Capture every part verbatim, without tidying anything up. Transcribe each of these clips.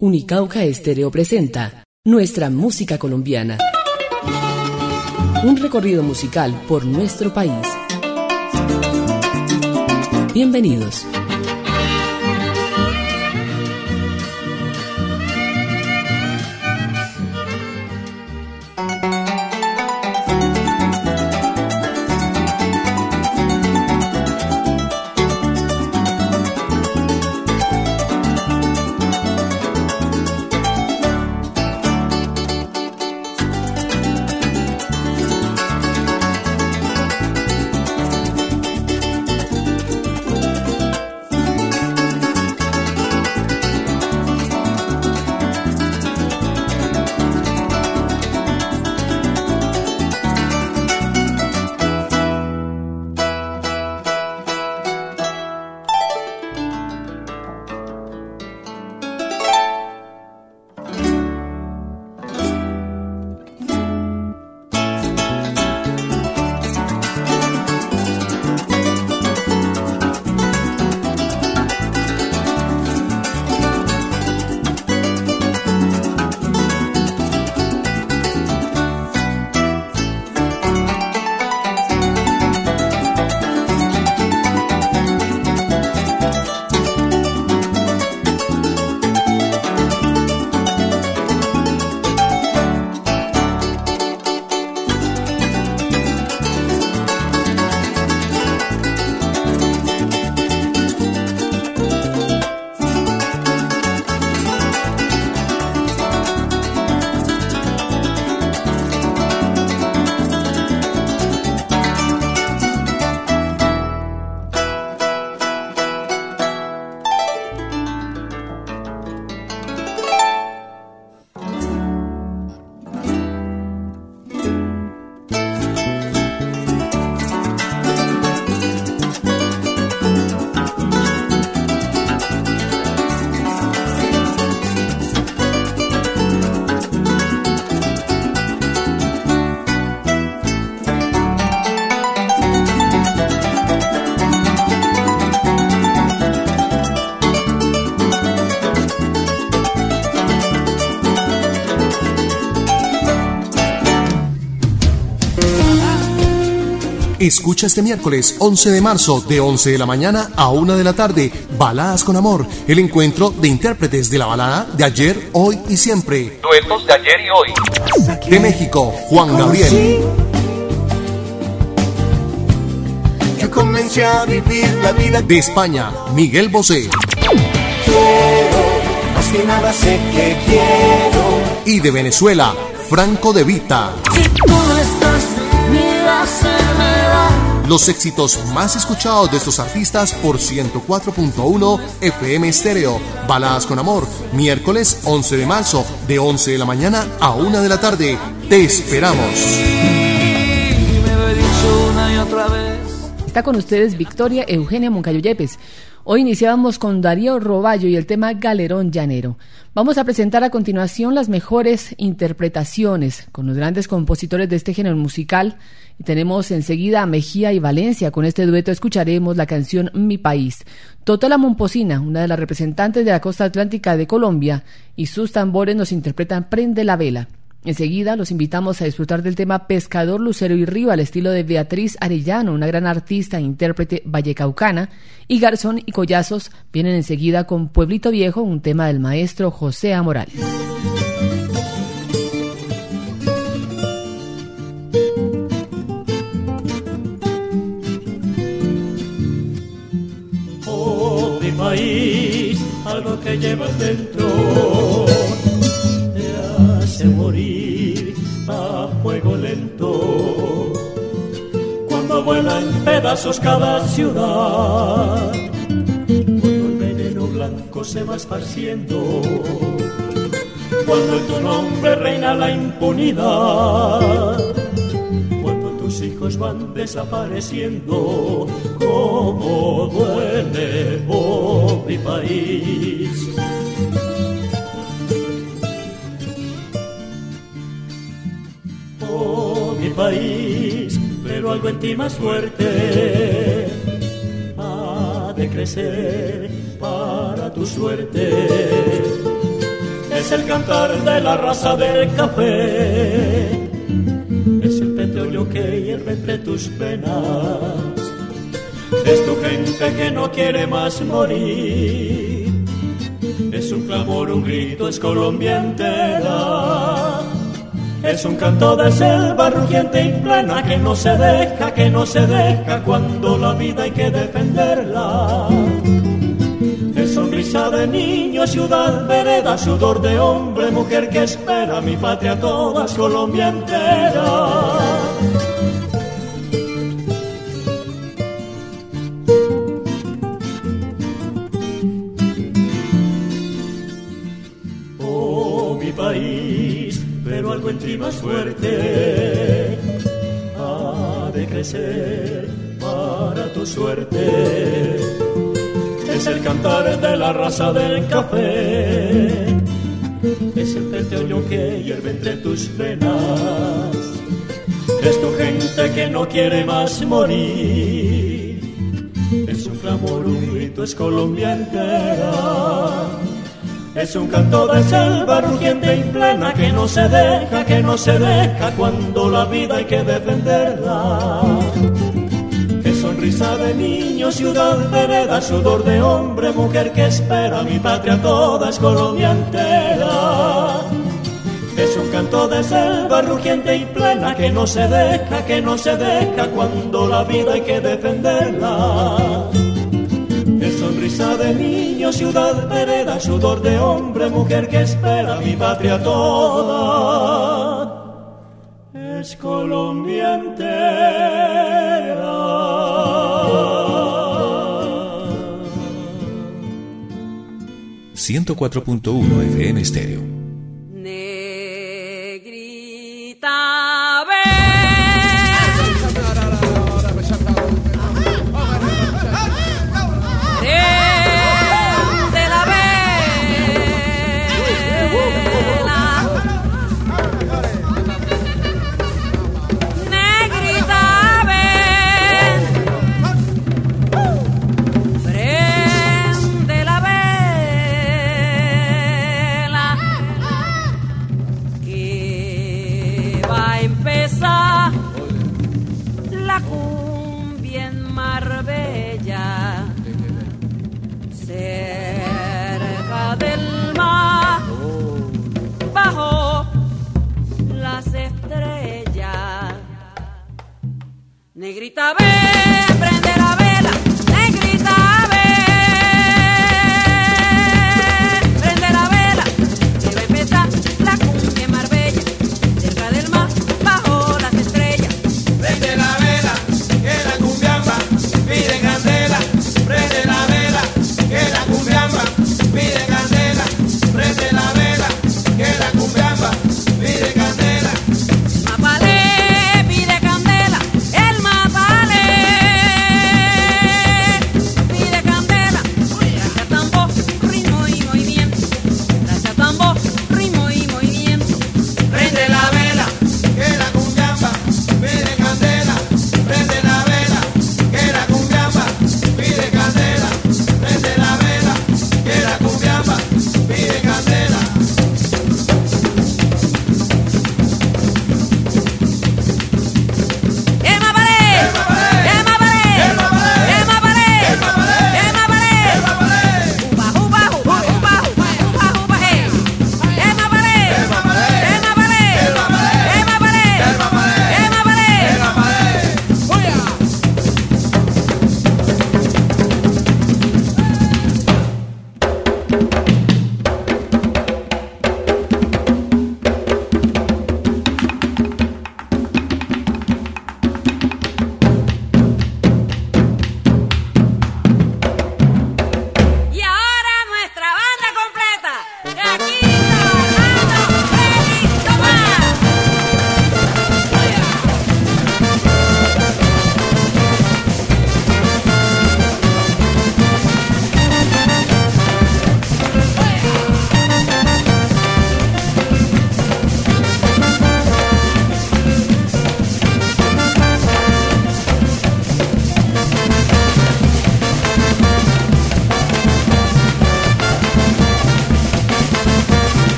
Unicauca Estéreo presenta Nuestra Música Colombiana. Un recorrido musical por nuestro país. Bienvenidos. Escucha este miércoles once de marzo de once de la mañana a una de la tarde Baladas con Amor, el encuentro de intérpretes de la balada de ayer, hoy y siempre. Duetos de ayer y hoy. De México, Juan Gabriel. Yo comencé a vivir la vida. De España, Miguel Bosé. Quiero, más que nada sé que quiero. Y de Venezuela, Franco De Vita. Si tú no estás, mira, se me va. Los éxitos más escuchados de estos artistas por ciento cuatro punto uno F M Estéreo. Baladas con Amor, miércoles once de marzo de once de la mañana a una de la tarde. Te esperamos. Me lo he dicho una y otra vez. Está con ustedes Victoria Eugenia Moncayo Yepes. Hoy iniciábamos con Darío Roballo y el tema Galerón Llanero. Vamos a presentar a continuación las mejores interpretaciones con los grandes compositores de este género musical. Y tenemos enseguida a Mejía y Valencia. Con este dueto escucharemos la canción Mi País. Totola Momposina, una de las representantes de la costa atlántica de Colombia, y sus tambores nos interpretan Prende la Vela. Enseguida los invitamos a disfrutar del tema Pescador, Lucero y Río al estilo de Beatriz Arellano, una gran artista e intérprete vallecaucana, y Garzón y Collazos vienen enseguida con Pueblito Viejo, un tema del maestro José A. Morales. Oh, mi país, algo que llevas dentro morir a fuego lento cuando vuela en pedazos cada ciudad, cuando el veneno blanco se va esparciendo, cuando en tu nombre reina la impunidad, cuando tus hijos van desapareciendo. Cómo duele, oh mi país. Oh, mi país, pero algo en ti más fuerte ha de crecer para tu suerte. es el cantar de la raza del café, es el petróleo que hierve entre tus venas, es tu gente que no quiere más morir, es un clamor, un grito, es Colombia entera, es un canto de selva rugiente y plena que no se deja, que no se deja cuando la vida hay que defenderla. Es sonrisa de niño, ciudad, vereda, sudor de hombre, mujer que espera mi patria toda, es Colombia entera. Oh, mi país, pero algo en ti más fuerte ha de crecer para tu suerte. Es el cantar de la raza del café, es el petróleo que hierve entre tus venas, es tu gente que no quiere más morir, es un clamor, un grito, es Colombia entera. Es un canto de selva rugiente y plena que no se deja, que no se deja cuando la vida hay que defenderla. Es sonrisa de niño, ciudad, vereda, sudor de hombre, mujer que espera mi patria toda, es Colombia entera. Es un canto de selva rugiente y plena que no se deja, que no se deja cuando la vida hay que defenderla. Es sonrisa de niño, ciudad, vereda, sudor de hombre, mujer que espera mi patria toda, es Colombia entera. ciento cuatro punto uno F M Estéreo. Negrita, ven. Cerca del mar, bajo las estrellas. Negrita, ven, prende la vela. Negrita, ven, prende la vela. Que va a empezar la cumbia en Marbella. Cerca del mar, bajo las estrellas. Prende la vela, que la cumbiamba pide candela. Prende la vela, que la cumbiamba pide candela. Prende la vela, que la cumbiamba pide candela. Mapalé pide candela, el mapalé.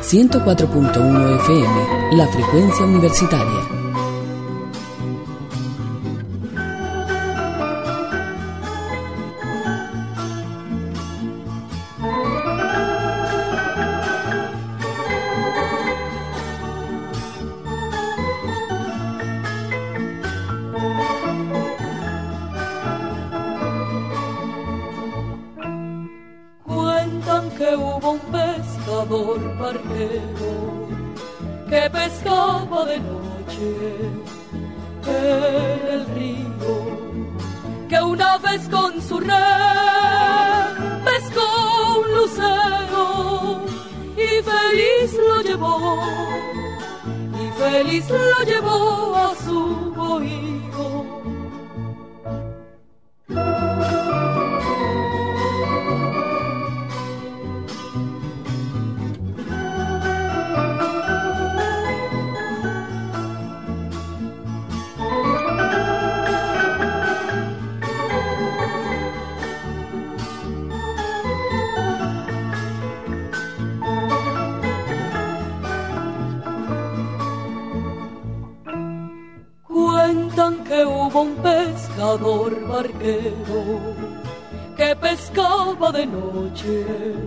ciento cuatro punto uno F M, la frecuencia universitaria. Cuentan que hubo un pescador barquero que pescaba de noche en el río, que una vez con su red pescó un lucero y feliz lo llevó, y feliz lo llevó a su bohío. Cuentan que hubo un pescador barquero que pescaba de noche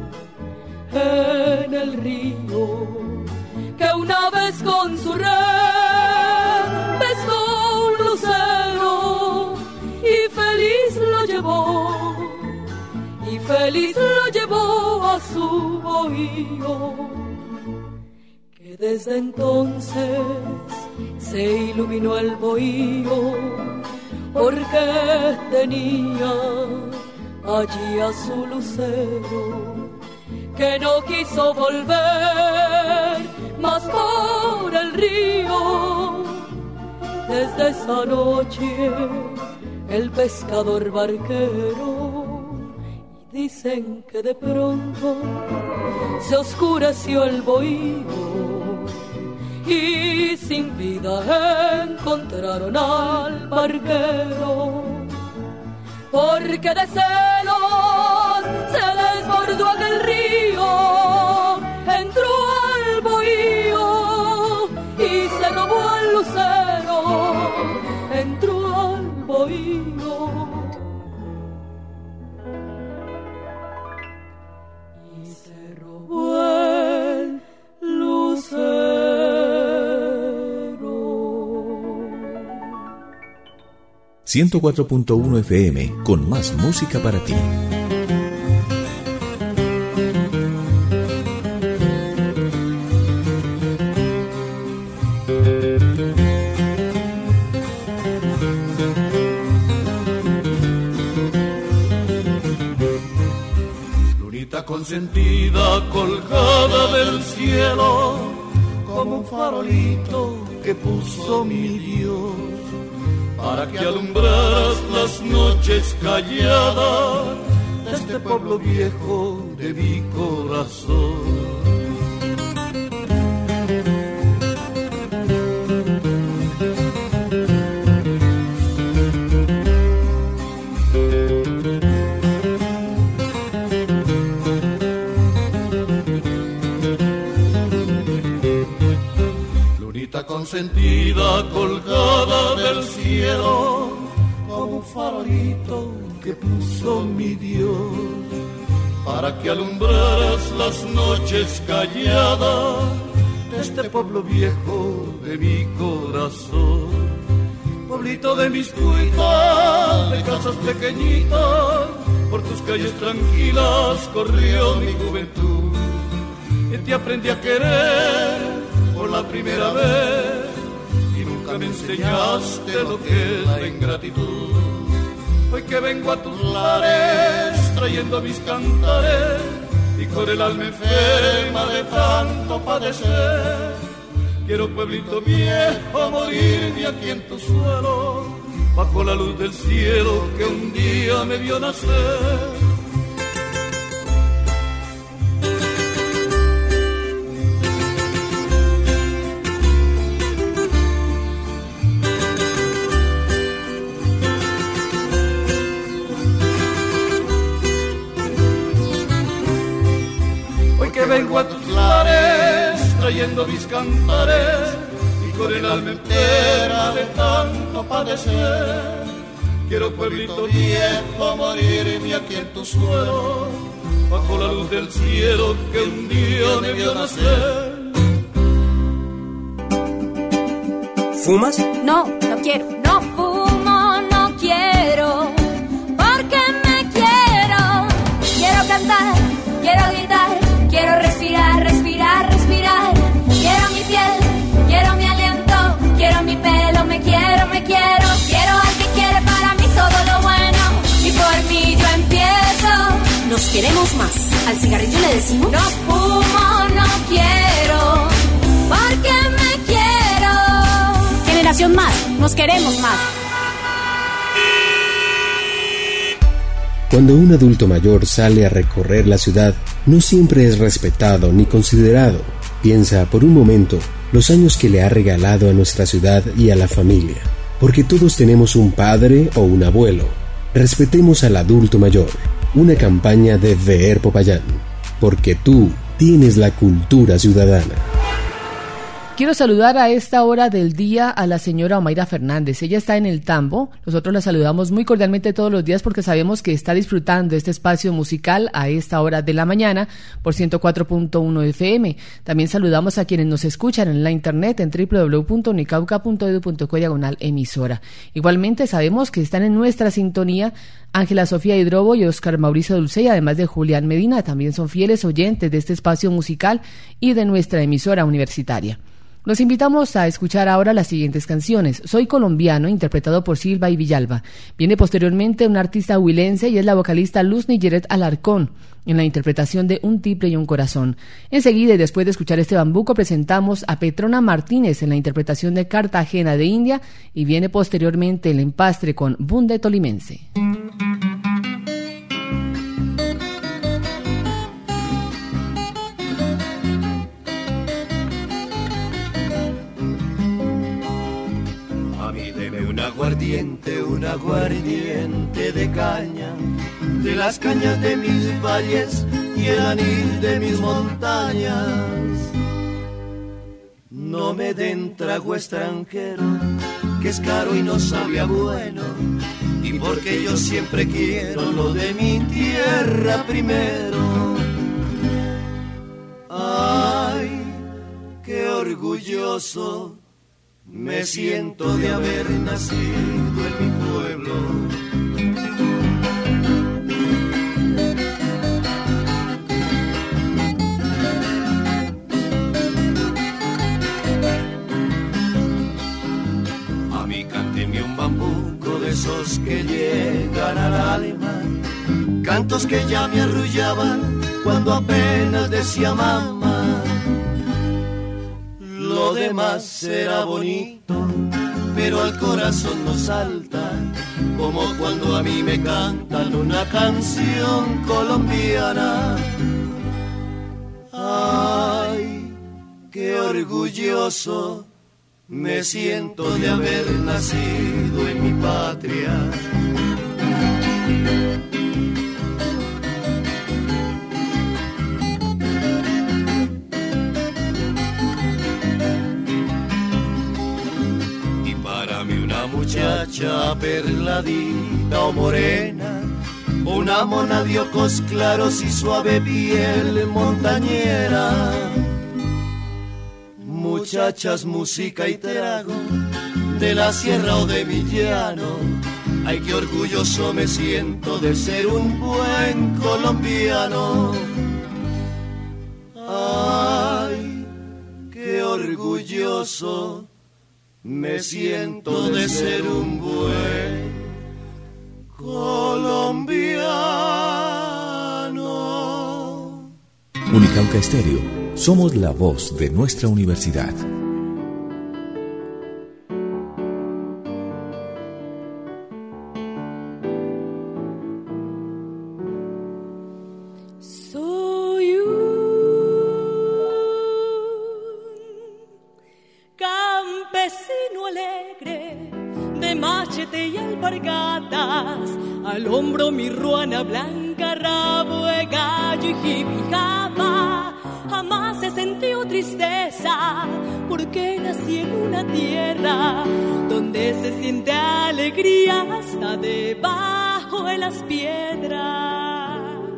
en el río, que una vez con su red pescó un lucero y feliz lo llevó, y feliz lo llevó a su bohío, que desde entonces se iluminó el bohío porque tenía allí a su lucero, que no quiso volver más por el río. Desde esa noche el pescador barquero, y dicen que de pronto se oscureció el bohío y sin vida encontraron al barquero, porque de celos se desbordó aquel río, entró al bohío y se robó al lucero, entró al bohío y se robó el lucero. ciento cuatro punto uno F M, con más música para ti. Lunita consentida colgada del cielo, como un farolito que puso mi Dios, para que alumbraras las noches calladas de este pueblo viejo de mi corazón. Consentida colgada del cielo, como un farolito que puso mi Dios, para que alumbraras las noches calladas de este pueblo viejo de mi corazón. Pueblito de mis cuitas, de casas pequeñitas, por tus calles tranquilas corrió mi juventud, y te aprendí a querer por la primera vez, y nunca me enseñaste lo que es la ingratitud. Hoy que vengo a tus lares trayendo mis cantares, y con el alma enferma de tanto padecer, quiero, pueblito viejo, morirme aquí en tu suelo, bajo la luz del cielo que un día me vio nacer. porque vengo a tus lares trayendo mis cantares y con el alma entera de tanto padecer. Quiero, pueblito viejo, morirme aquí en tu suelo, bajo la luz del cielo que un día me vio nacer. ¿Fumas? No, no quiero. No fumo, no quiero, porque me quiero. Quiero cantar, quiero gritar, quiero respirar, respirar, respirar. Quiero mi piel, quiero mi aliento, quiero mi pelo, me quiero, me quiero. Quiero al que quiere para mí todo lo bueno y por mí yo empiezo. Nos queremos más. ¿Al cigarrillo le decimos? No fumo, no quiero, porque me quiero. Generación Más, nos queremos más. Cuando un adulto mayor sale a recorrer la ciudad, no siempre es respetado ni considerado. Piensa por un momento los años que le ha regalado a nuestra ciudad y a la familia. Porque todos tenemos un padre o un abuelo. Respetemos al adulto mayor. Una campaña de V E R Popayán. Porque tú tienes la cultura ciudadana. Quiero saludar a esta hora del día a la señora Omaira Fernández. Ella está en el Tambo. Nosotros la saludamos muy cordialmente todos los días porque sabemos que está disfrutando este espacio musical a esta hora de la mañana por ciento cuatro punto uno F M. También saludamos a quienes nos escuchan en la internet en doble u doble u doble u punto unicauca punto edu punto co diagonal emisora. Igualmente sabemos que están en nuestra sintonía Ángela Sofía Hidrobo y Oscar Mauricio Dulce, y además de Julián Medina, también son fieles oyentes de este espacio musical y de nuestra emisora universitaria. Los invitamos a escuchar ahora las siguientes canciones. Soy colombiano, interpretado por Silva y Villalba. Viene posteriormente una artista huilense y es la vocalista Luz Nigeret Alarcón, en la interpretación de Un tiple y un corazón. Enseguida, y después de escuchar este bambuco, presentamos a Petrona Martínez en la interpretación de Cartagena de India, y viene posteriormente el empastre con Bunde Tolimense. Un aguardiente, un aguardiente de caña, de las cañas de mis valles y el anil de mis montañas. No me den trago extranjero, que es caro y no sabía bueno, y porque yo siempre quiero lo de mi tierra primero. Ay, qué orgulloso me siento de haber nacido en mi pueblo. A mí cánteme un bambuco de esos que llegan al alma, cantos que ya me arrullaban cuando apenas decía mamá. Lo demás será bonito, pero al corazón no salta, como cuando a mí me cantan una canción colombiana. Ay, qué orgulloso me siento de haber nacido en mi patria. Muchacha perladita o morena, una mona de ojos claros y suave piel montañera. Muchachas, música y trago, de la sierra o de mi llano. Ay, qué orgulloso me siento de ser un buen colombiano. Ay, qué orgulloso me siento de ser un buen colombiano. Unicauca Estéreo, somos la voz de nuestra universidad. Al hombro mi ruana blanca, rabo de gallo y jipijama. porque nací en una tierra donde se siente alegría hasta debajo de las piedras.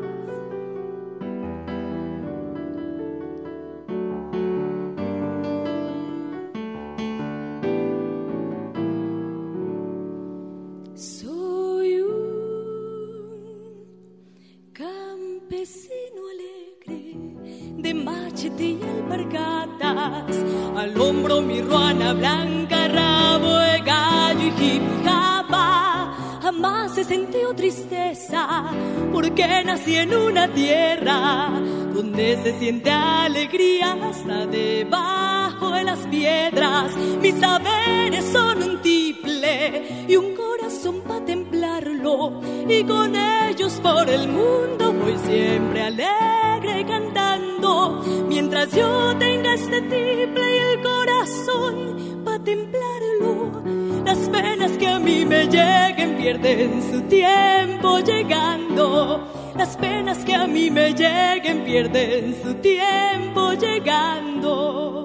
Soy un campesino alegre de machete y alpargatas, al hombro mi ruana blanca, rabo de gallo y jipijapa. Jamás he sentido tristeza porque nací en una tierra donde se siente alegría hasta debajo de las piedras. Mis saberes son un tiple y un corazón para templarlo, y con ellos por el mundo voy siempre alegre cantando. Mientras yo tenga este tiple y el corazón para templarlo, las penas que a mí me lleguen pierden su tiempo llegando. Las penas que a mí me lleguen pierden su tiempo llegando.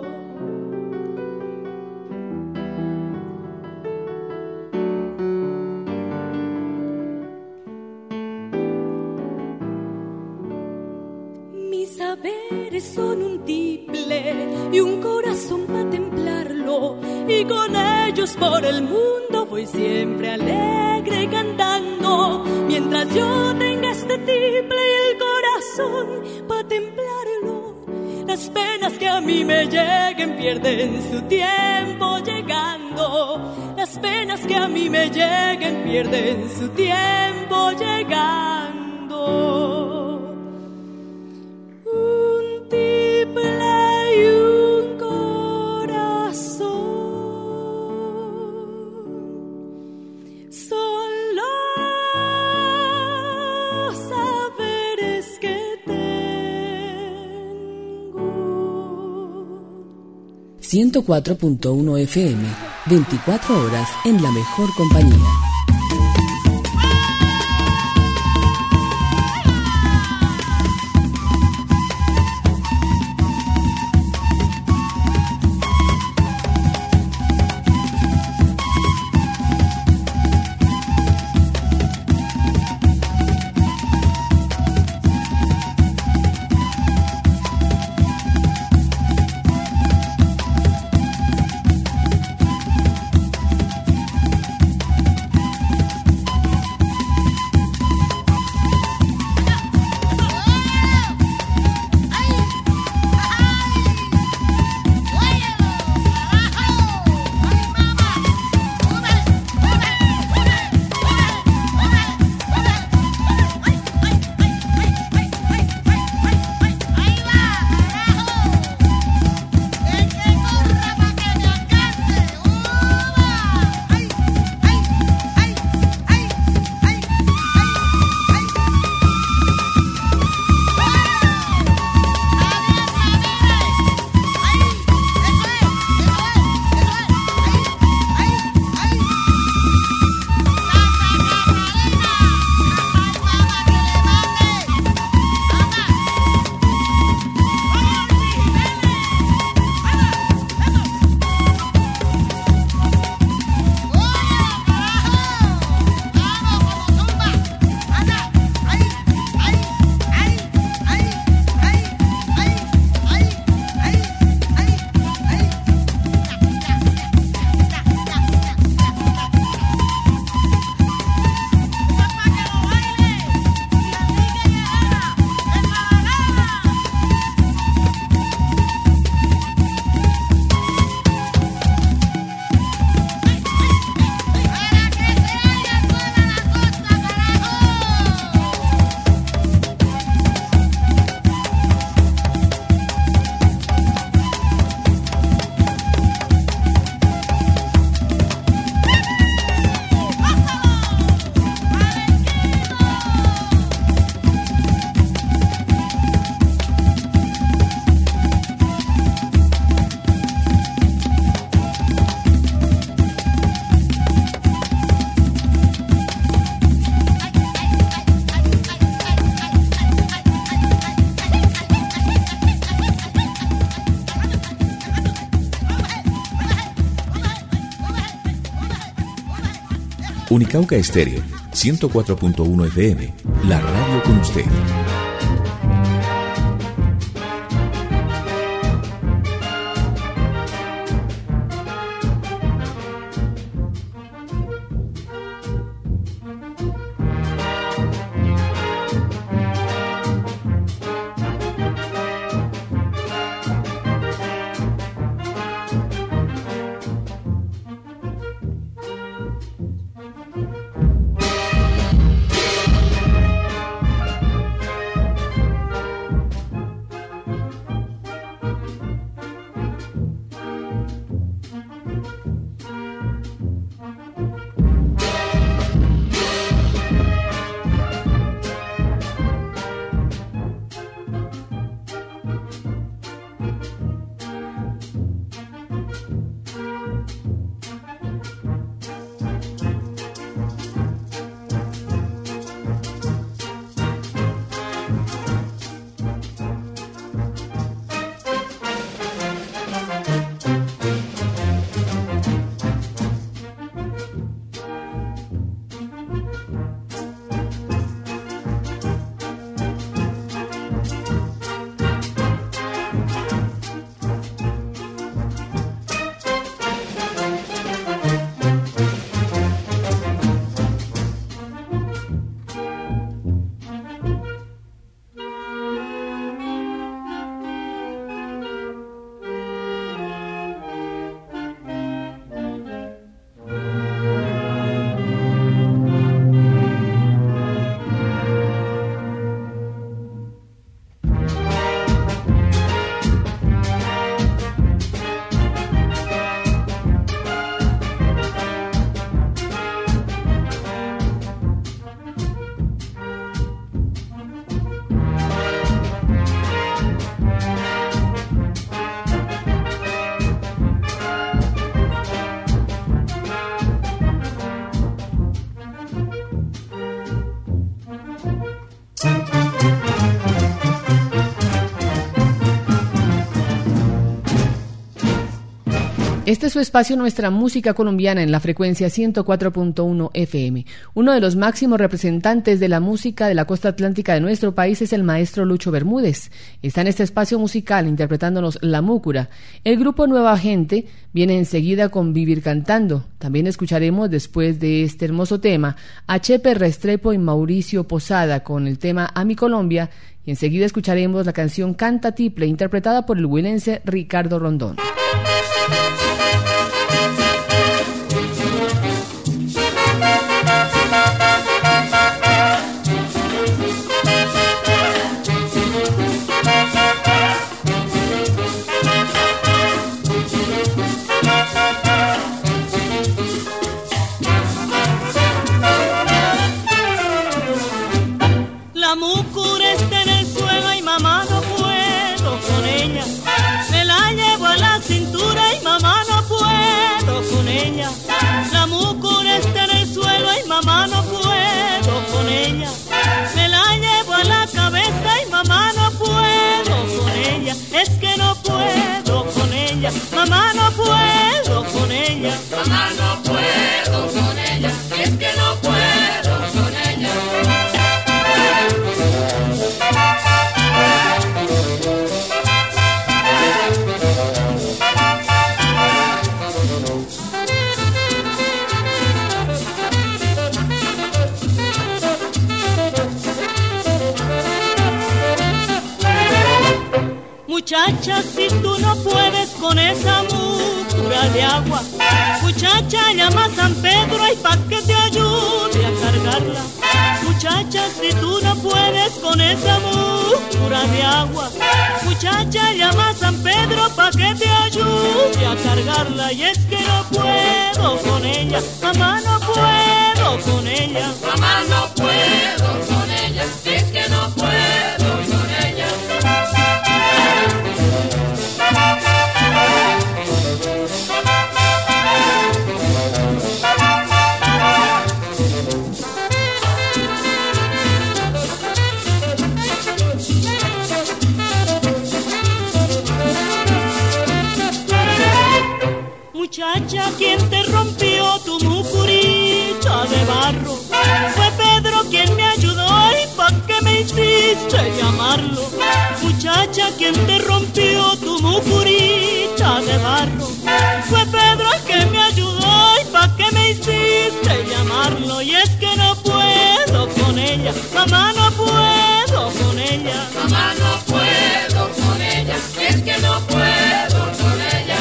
Mis saberes son un tiple y un corazón para templarlo, y con ellos por el mundo voy siempre alegre cantando. Mientras yo tenga este tiple y el corazón para templarlo, las penas que a mí me lleguen pierden su tiempo llegando. Las penas que a mí me lleguen pierden su tiempo llegando. Un tiple y un corazón son los saberes que tengo. ciento cuatro punto uno F M, veinticuatro horas en la mejor compañía. Unicauca Estéreo, ciento cuatro punto uno F M, la radio con usted. Este es su espacio, nuestra música colombiana en la frecuencia ciento cuatro punto uno F M. Uno de los máximos representantes de la música de la costa atlántica de nuestro país es el maestro Lucho Bermúdez. Está en este espacio musical interpretándonos La Múcura. El grupo Nueva Gente viene enseguida con Vivir Cantando. También escucharemos después de este hermoso tema a Chepe Restrepo y Mauricio Posada con el tema A mi Colombia, y enseguida escucharemos la canción Canta Tiple interpretada por el huilense Ricardo Rondón. La múcura está en el suelo y mamá no puedo con ella. Me la llevo a la cintura y mamá no puedo con ella. La múcura está en el suelo y mamá no puedo con ella. Me la llevo a la cabeza y mamá no puedo con ella. Es que no puedo con ella. Mamá no puedo con ella. Mamá no puedo con ella. Es que no puedo con ella. Muchacha, si tú no puedes con esa múcura de agua, muchacha, llama a San Pedro y pa' que te ayude a cargarla. Muchacha, si tú no puedes con esa múcura de agua, muchacha, llama a San Pedro pa' que te ayude a cargarla. Y es que no puedo con ella, mamá, no puedo con ella. Mamá, no puedo con ella, es que no puedo con ella. Muchacha, ¿quién te rompió tu mucurita de ella quien te rompió tu mucurita de barro. Fue Pedro el que me ayudó y pa' qué me hiciste llamarlo. Y es que no puedo con ella, mamá, no puedo con ella. Mamá, no puedo con ella, es que no puedo con ella.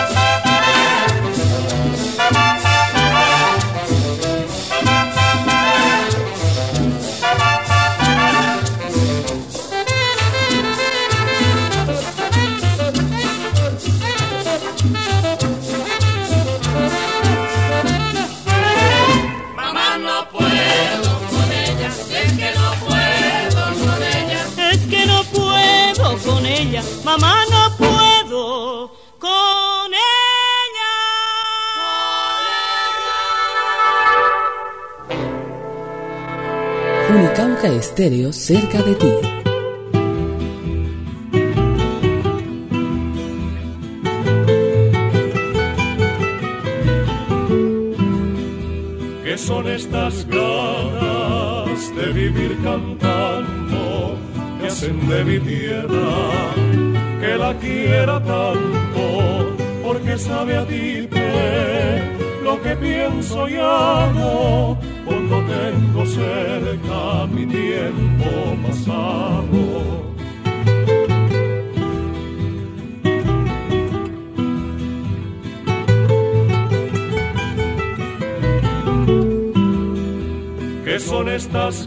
Mamá, no puedo con ella, es que no puedo con ella. Es que no puedo con ella, mamá, no puedo con ella. Unicauca Estéreo, cerca de ti. ¿Qué son estas ganas de vivir cantando que hacen de mi tierra que la quiera tanto? Porque sabe a ti lo que pienso y hago cuando tengo cerca mi tiempo pasado. ¿Qué son estas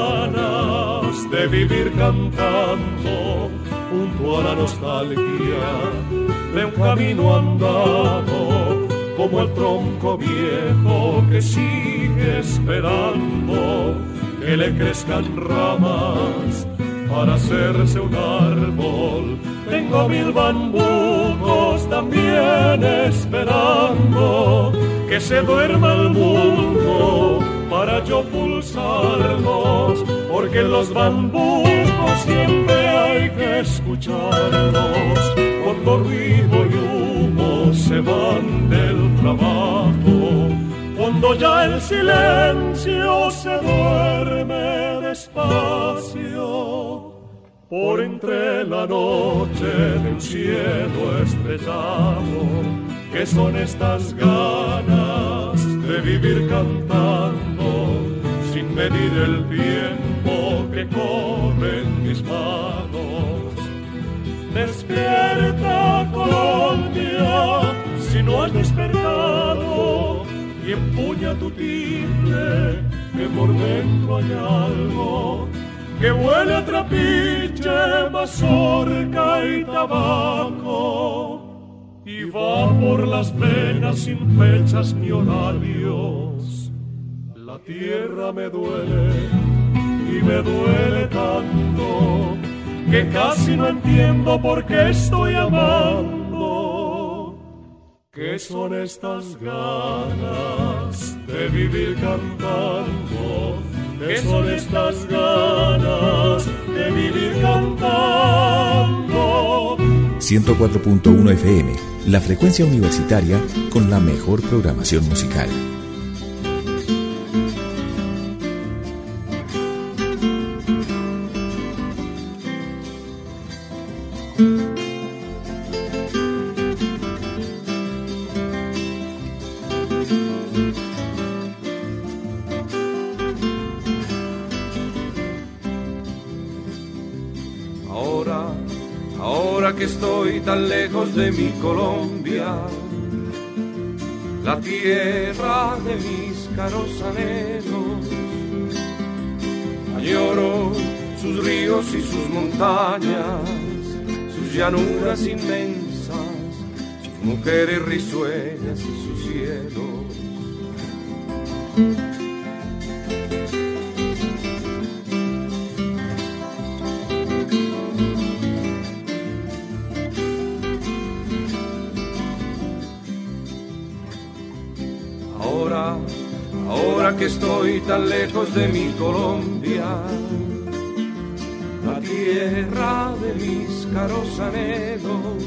ganas de vivir cantando junto a la nostalgia de un camino andado, como el tronco viejo que sigue esperando que le crezcan ramas para hacerse un árbol? Tengo mil bambucos también esperando que se duerma el mundo para yo pulsarlos, porque en los bambucos siempre hay que escucharlos cuando ruido y humo se van del trabajo, cuando ya el silencio se duerme despacio por entre la noche de un cielo estrellado. ¿Qué son estas ganas de vivir cantando sin medir el tiempo que corre en mis manos? Despierta, Colombia, si no has despertado, y empuña tu timbre, que por dentro hay algo que huele a trapiche, mazorca y tabaco, y va por las venas sin fechas ni horarios. La tierra me duele y me duele tanto que casi no entiendo por qué estoy amando. ¿Qué son estas ganas de vivir cantando? ¿Qué son estas ganas de vivir cantando? ciento cuatro punto uno F M, la frecuencia universitaria con la mejor programación musical. Que estoy tan lejos de mi Colombia, la tierra de mis caros anhelos, añoro sus ríos y sus montañas, sus llanuras inmensas, sus mujeres risueñas y sus cielos. Que estoy tan lejos de mi Colombia, la tierra de mis caros anhelos,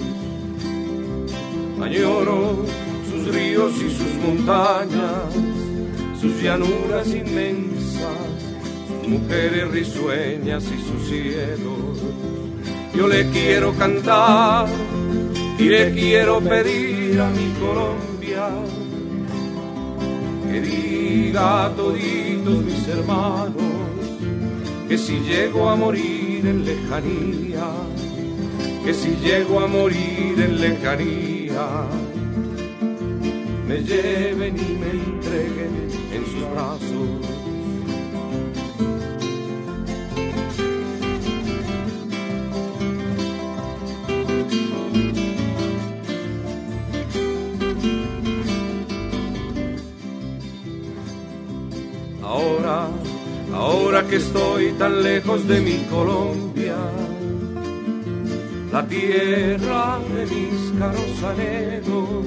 añoro sus ríos y sus montañas, sus llanuras inmensas, sus mujeres risueñas y sus cielos. yo le quiero cantar y le quiero pedir a mi Colombia que diga a toditos mis hermanos que si llego a morir en lejanía, que si llego a morir en lejanía, me lleven y me entreguen en sus brazos. Ahora, ahora que estoy tan lejos de mi Colombia, la tierra de mis caros anhelos,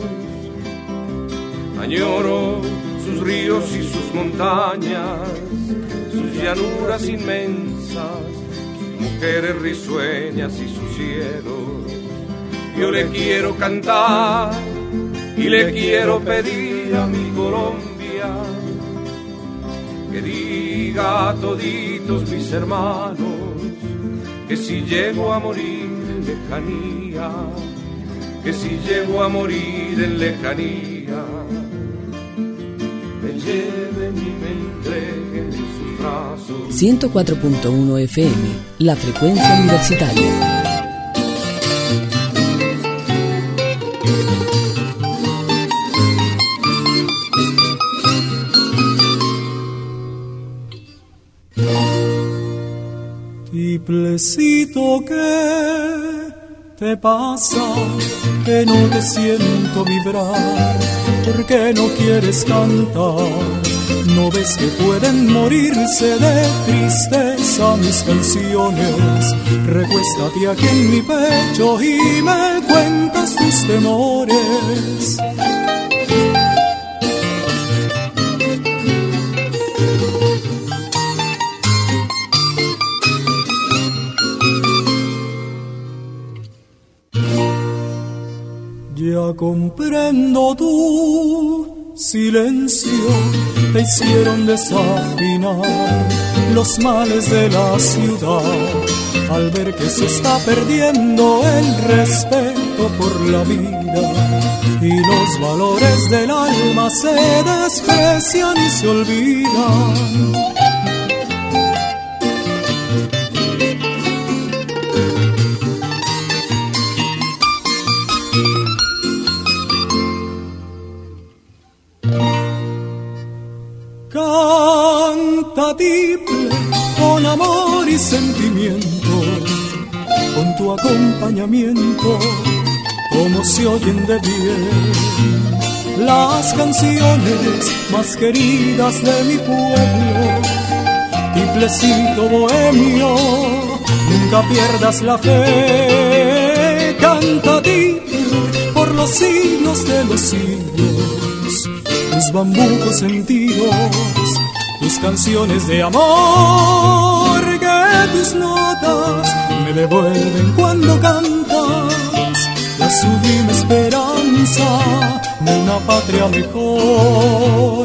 añoro sus ríos y sus montañas, sus llanuras inmensas, sus mujeres risueñas y sus cielos. Yo le quiero cantar y le quiero pedir a mi Colombia que diga a toditos mis hermanos que si llego a morir en lejanía, que si llego a morir en lejanía, me lleven y me entreguen en sus brazos. ciento cuatro punto uno F M, la frecuencia universitaria. Tiplecito, ¿qué te pasa? Que no te siento vibrar, ¿por qué no quieres cantar? ¿No ves que pueden morirse de tristeza mis canciones? Recuéstate aquí en mi pecho y me cuentas tus temores. Ya comprendo tu silencio, te hicieron desafinar los males de la ciudad, al ver que se está perdiendo el respeto por la vida y los valores del alma se desprecian y se olvidan. Canta tiple con amor y sentimiento, con tu acompañamiento, como se oyen de bien las canciones más queridas de mi pueblo. Tiplecito bohemio, nunca pierdas la fe. Canta tiple por los siglos de los siglos, tus bambucos sentidos, tus canciones de amor, que tus notas me devuelven cuando cantas la sublime esperanza de una patria mejor.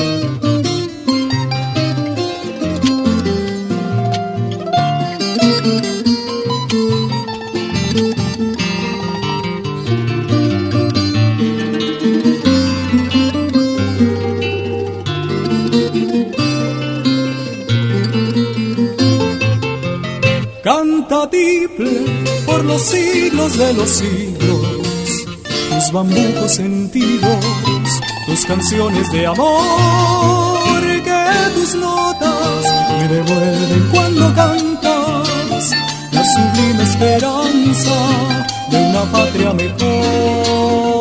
Canta tiple por los siglos de los siglos, tus bambucos sentidos, tus canciones de amor, que tus notas me devuelven cuando cantas la sublime esperanza de una patria mejor.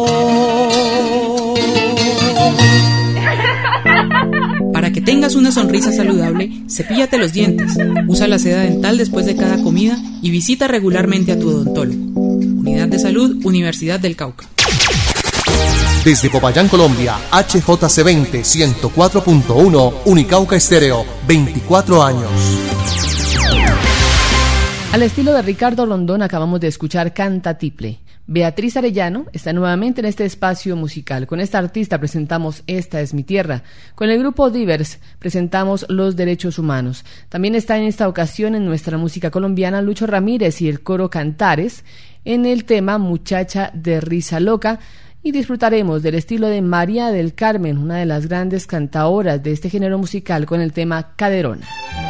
Para que tengas una sonrisa saludable, cepíllate los dientes, usa la seda dental después de cada comida y visita regularmente a tu odontólogo. Unidad de Salud, Universidad del Cauca. Desde Popayán, Colombia, H J C veinte, ciento cuatro punto uno, Unicauca Estéreo, veinticuatro años. Al estilo de Ricardo Rondón acabamos de escuchar Canta Tiple. Beatriz Arellano está nuevamente en este espacio musical. Con esta artista presentamos Esta es mi tierra. Con el grupo Divers presentamos Los derechos humanos. También está en esta ocasión en nuestra música colombiana Lucho Ramírez y el coro Cantares en el tema Muchacha de risa loca. Y disfrutaremos del estilo de María del Carmen, una de las grandes cantaoras de este género musical, con el tema Caderona.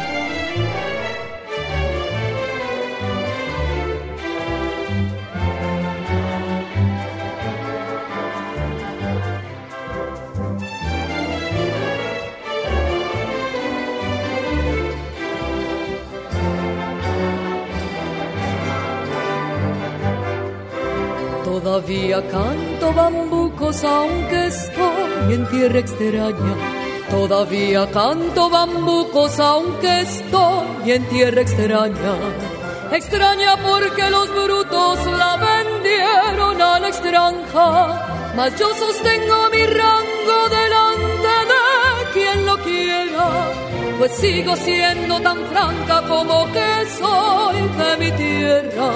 Todavía canto bambucos aunque estoy en tierra extraña. Todavía canto bambucos aunque estoy en tierra extraña. Extraña porque los brutos la vendieron a la extranja. Mas yo sostengo mi rango delante de quien lo quiera, pues sigo siendo tan franca como que soy de mi tierra.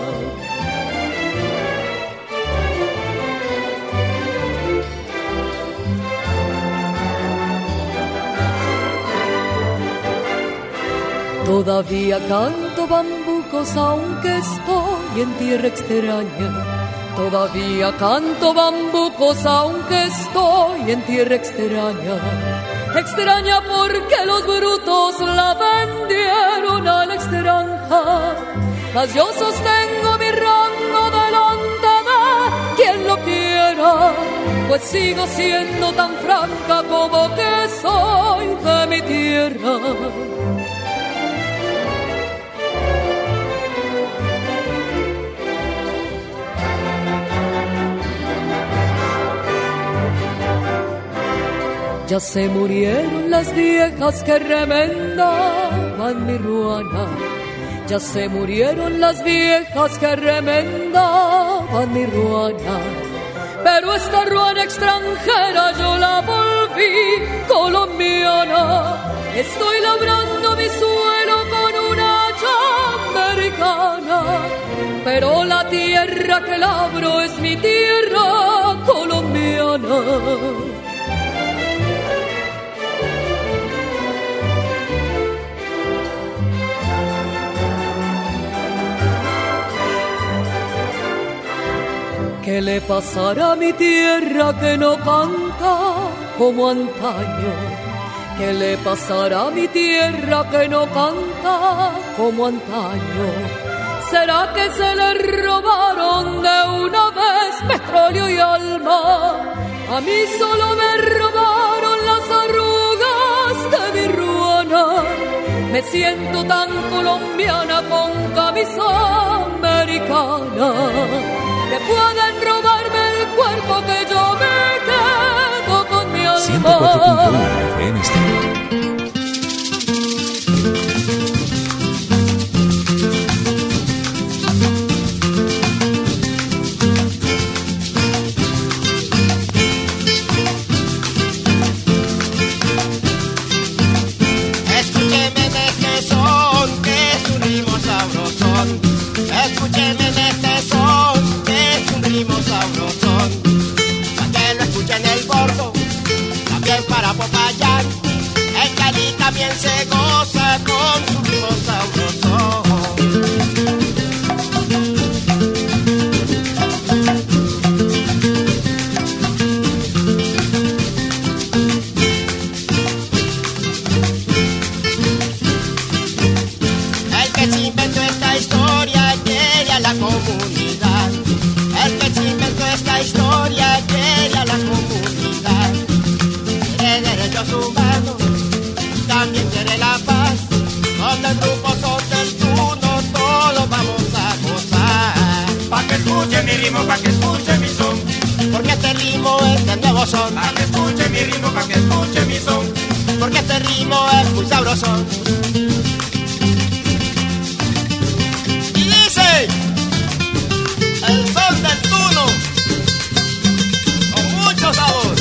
Todavía canto bambucos aunque estoy en tierra extraña. Todavía canto bambucos aunque estoy en tierra extraña. Extraña porque los brutos la vendieron a la extranja. Mas yo sostengo mi rango delante de quien lo quiera, pues sigo siendo tan franca como que soy de mi tierra. Ya se murieron las viejas que remendaban mi ruana. Ya se murieron las viejas que remendaban mi ruana. Pero esta ruana extranjera yo la volví colombiana. Estoy labrando mi suelo con una hacha americana. Pero la tierra que labro es mi tierra colombiana. ¿Qué le pasará a mi tierra que no canta como antaño? ¿Qué le pasará a mi tierra que no canta como antaño? ¿Será que se le robaron de una vez petróleo y alma? A mí solo me robaron las arrugas de mi ruana. Me siento tan colombiana con camisa americana. Que pueden robarme el cuerpo que yo me quedo con mi alma. ciento cuatro punto uno F M Estéreo. Escúcheme en este son, que es un ritmo sabrosón. Escúcheme en este son, que es un ritmo sabrosón. Pa' que lo escuchen el gordo, también para Popayán. En Cali también se goza con su ritmo sabrosón. El que se inventó esta historia quiere a la comunidad. El que se inventó esta historia quiere a la comunidad. Quiere derechos humanos, también quiere la paz. Con el grupo Son del Tuno todos vamos a gozar. Pa' que escuche mi ritmo, pa' que escuche mi son. Porque este ritmo es del nuevo son. Pa' que escuche mi ritmo, pa' que escuche mi son. Porque este ritmo es muy sabroso. Y dice, el son del Tuno, con mucho sabor.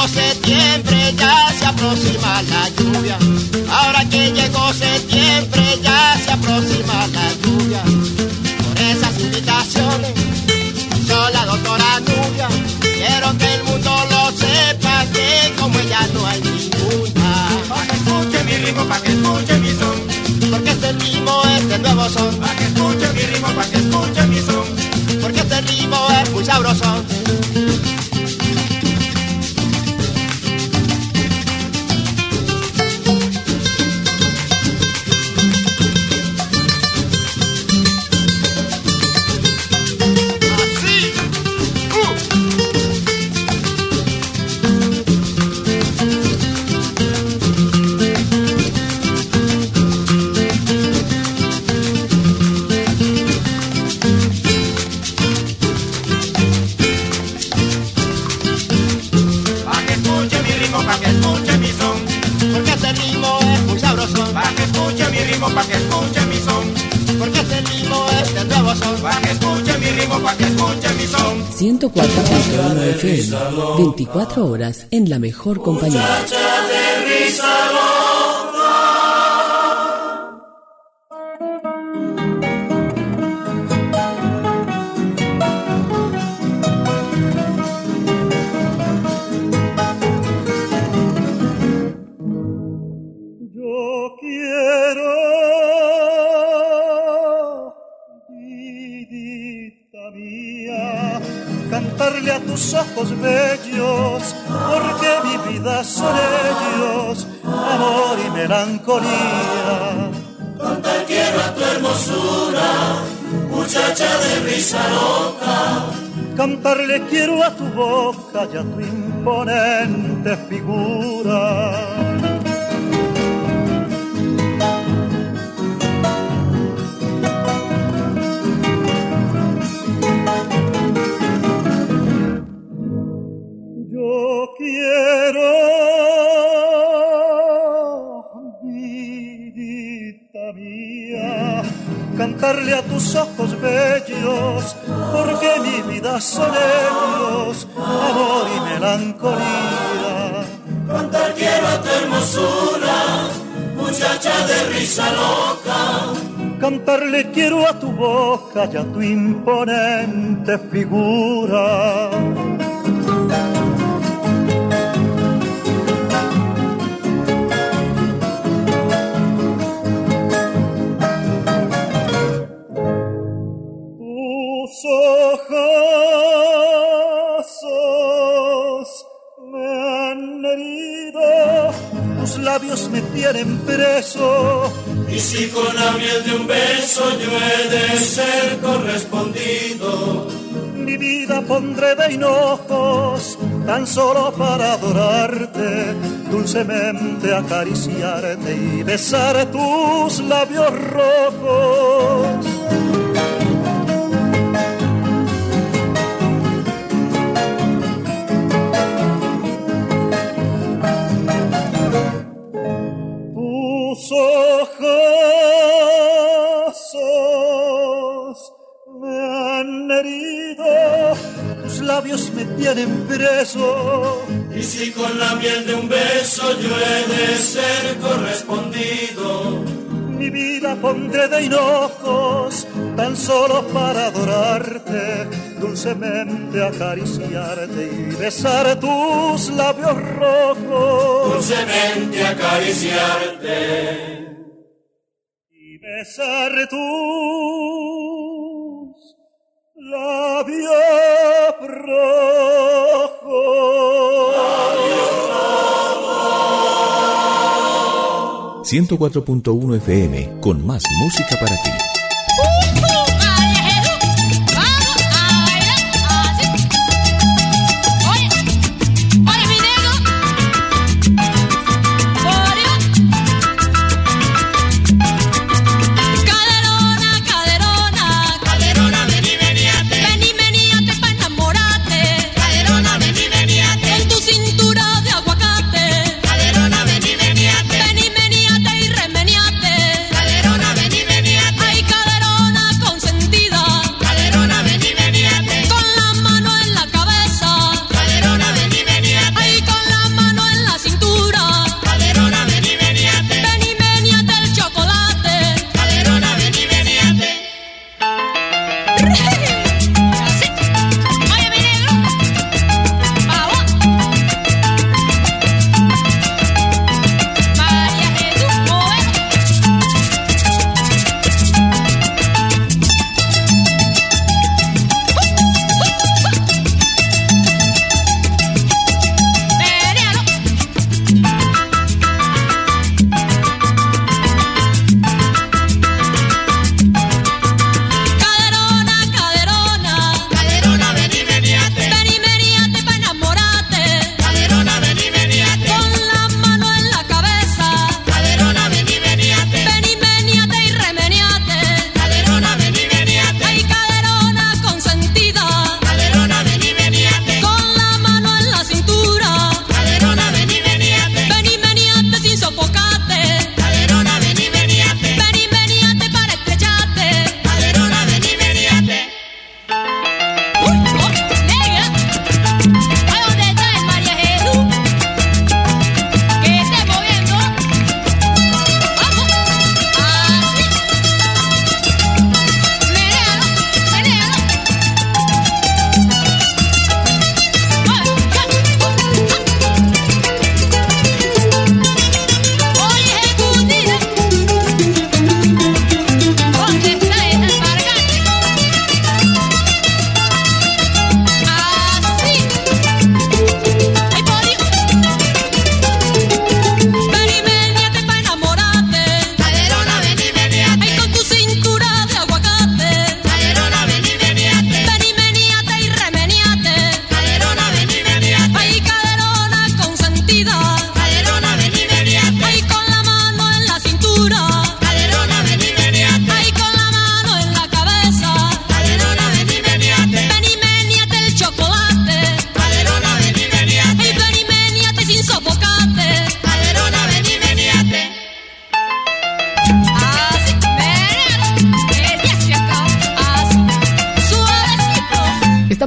llegó septiembre ya se aproxima la lluvia. Ahora que llegó septiembre ya se aproxima la lluvia. Por esas invitaciones, soy la doctora Nubia. Quiero que el mundo lo sepa que como ella no hay ninguna. Pa' que escuche mi ritmo, pa' que escuche mi son. Porque este ritmo es de nuevo son. Pa' que escuche mi ritmo, pa' que escuche mi son. Porque este ritmo es muy sabroso. Pa' que escuche mi son. Porque este ritmo es de nuevo son. Pa' que escuche mi ritmo, pa' que escuche mi son. ciento cuatro punto uno F M, veinticuatro horas en la mejor compañía. Muchacha de risa loca. Yo quiero, vidita mía, cantarle a tus ojos bellos, porque mi vida son ellos, amor y melancolía. Cantar quiero a tu hermosura, muchacha de risa loca. Cantarle quiero a tu boca y a tu imponente figura. Yo quiero, vidita mía, cantarle a tus ojos bellos, porque mi vida son ellos, amor y melancolía. Cantar quiero a tu hermosura, muchacha de risa loca. Cantarle quiero a tu boca y a tu imponente figura. Ojos me han herido, tus labios me tienen preso. Y si con la miel de un beso yo he de ser correspondido, mi vida pondré de hinojos, tan solo para adorarte, dulcemente acariciarte y besar tus labios rojos. Tus ojos me han herido, tus labios me tienen preso. Y si con la miel de un beso yo he de ser correspondido, mi vida pondré de hinojos, tan solo para adorarte, dulcemente acariciarte y besar tus labios rojos. Dulcemente acariciarte y besar tus labios rojos. ciento cuatro punto uno F M, con más música para ti. Ay,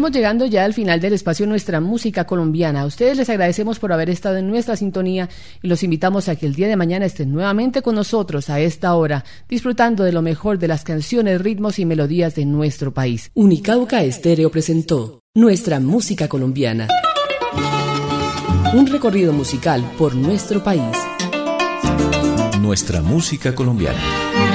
estamos llegando ya al final del espacio Nuestra Música Colombiana. A ustedes les agradecemos por haber estado en nuestra sintonía y los invitamos a que el día de mañana estén nuevamente con nosotros a esta hora, disfrutando de lo mejor de las canciones, ritmos y melodías de nuestro país. Unicauca Estéreo presentó Nuestra Música Colombiana. Un recorrido musical por nuestro país. Nuestra Música Colombiana.